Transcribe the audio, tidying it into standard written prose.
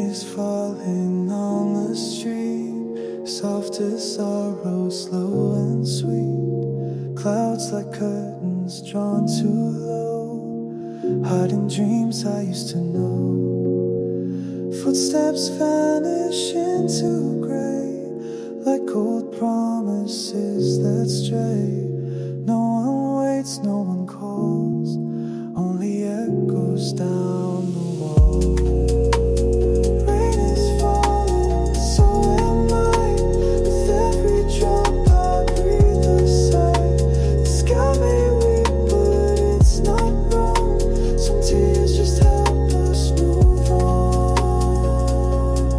Leaves falling on the street, soft as sorrow, slow and sweet. Clouds like curtains drawn too low, hiding dreams I used to know. Footsteps vanish into gray, like old promises that stray. No one waits, no